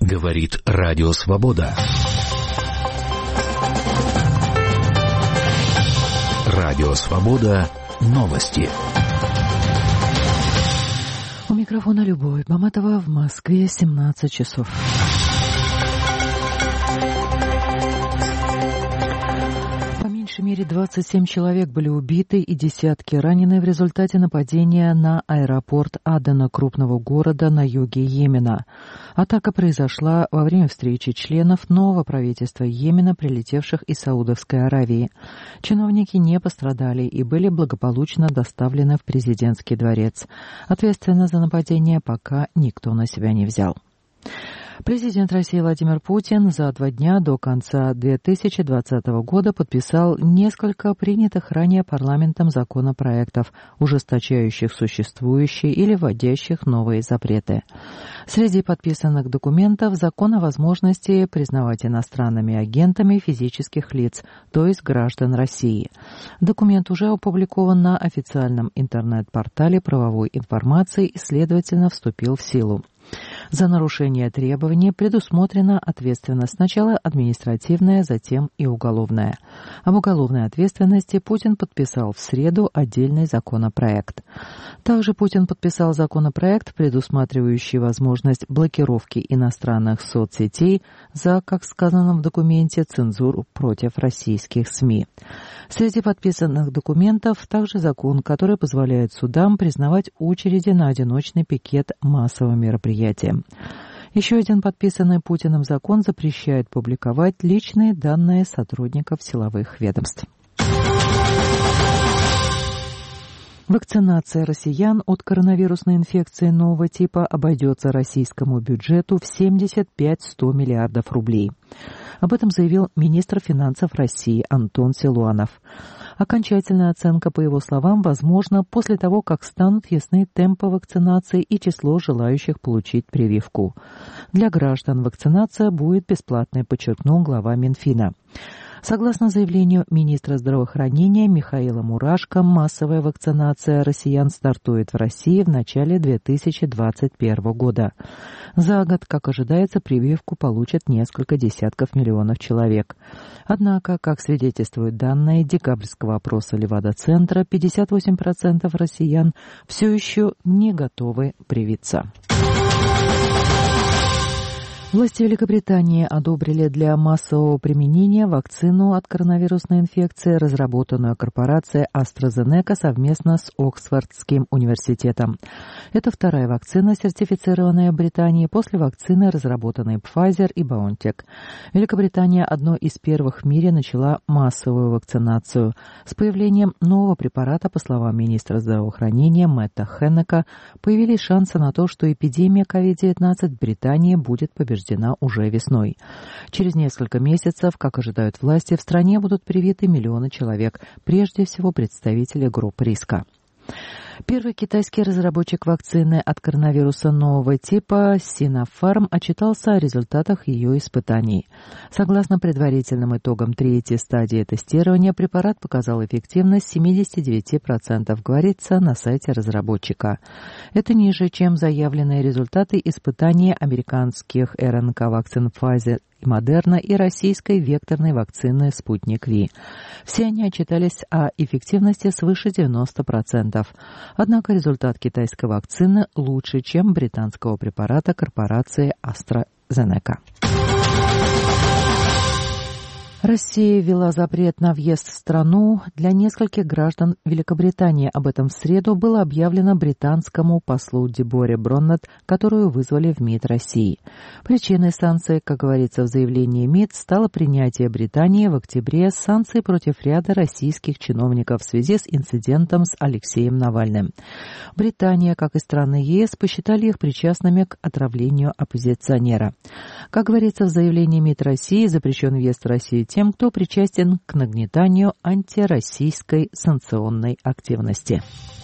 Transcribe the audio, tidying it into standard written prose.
Говорит Радио Свобода. Радио Свобода. Новости. У микрофона Любовь Маматова, в Москве 17 часов. По меньшей мере 27 человек были убиты и десятки ранены в результате нападения на аэропорт Адена, крупного города на юге Йемена. Атака произошла во время встречи членов нового правительства Йемена, прилетевших из Саудовской Аравии. Чиновники не пострадали и были благополучно доставлены в президентский дворец. Ответственность за нападение пока никто на себя не взял. Президент России Владимир Путин за 2 дня до конца 2020 года подписал несколько принятых ранее парламентом законопроектов, ужесточающих существующие или вводящих новые запреты. Среди подписанных документов закон о возможности признавать иностранными агентами физических лиц, то есть граждан России. Документ уже опубликован на официальном интернет-портале правовой информации и, следовательно, вступил в силу. За нарушение требований предусмотрена ответственность сначала административная, затем и уголовная. Об уголовной ответственности Путин подписал в среду отдельный законопроект. Также Путин подписал законопроект, предусматривающий возможность блокировки иностранных соцсетей за, как сказано в документе, цензуру против российских СМИ. Среди подписанных документов также закон, который позволяет судам признавать очереди на одиночный пикет массовым мероприятием. Еще один подписанный Путиным закон запрещает публиковать личные данные сотрудников силовых ведомств. Вакцинация россиян от коронавирусной инфекции нового типа обойдется российскому бюджету в 75-100 миллиардов рублей. Об этом заявил министр финансов России Антон Силуанов. Окончательная оценка, по его словам, возможна после того, как станут ясны темпы вакцинации и число желающих получить прививку. Для граждан вакцинация будет бесплатной, подчеркнул глава Минфина. Согласно заявлению министра здравоохранения Михаила Мурашко, массовая вакцинация россиян стартует в России в начале 2021 года. За год, как ожидается, прививку получат несколько десятков миллионов человек. Однако, как свидетельствуют данные декабрьского опроса Левада-центра, 58% россиян все еще не готовы привиться. Власти Великобритании одобрили для массового применения вакцину от коронавирусной инфекции, разработанную корпорацией AstraZeneca совместно с Оксфордским университетом. Это вторая вакцина, сертифицированная в Британии после вакцины, разработанной Pfizer и BioNTech. Великобритания одной из первых в мире начала массовую вакцинацию. С появлением нового препарата, по словам министра здравоохранения Мэтта Хеннека, появились шансы на то, что эпидемия COVID-19 в Британии будет побеждена уже весной. Через несколько месяцев, как ожидают власти, в стране будут привиты миллионы человек, прежде всего представители групп риска. Первый китайский разработчик вакцины от коронавируса нового типа Sinopharm отчитался о результатах ее испытаний. Согласно предварительным итогам третьей стадии тестирования, препарат показал эффективность 79%, говорится на сайте разработчика. Это ниже, чем заявленные результаты испытаний американских РНК-вакцин Pfizer и Модерна и российской векторной вакцины «Спутник Ви». Все они отчитались о эффективности свыше 90%. Однако результат китайской вакцины лучше, чем британского препарата корпорации AstraZeneca. Россия ввела запрет на въезд в страну для нескольких граждан Великобритании. Об этом в среду было объявлено британскому послу Деборе Броннет, которую вызвали в МИД России. Причиной санкций, как говорится в заявлении МИД, стало принятие Британии в октябре санкций против ряда российских чиновников в связи с инцидентом с Алексеем Навальным. Британия, как и страны ЕС, посчитали их причастными к отравлению оппозиционера. Как говорится в заявлении МИД России, запрещен въезд в Россию тем, кто причастен к нагнетанию антироссийской санкционной активности.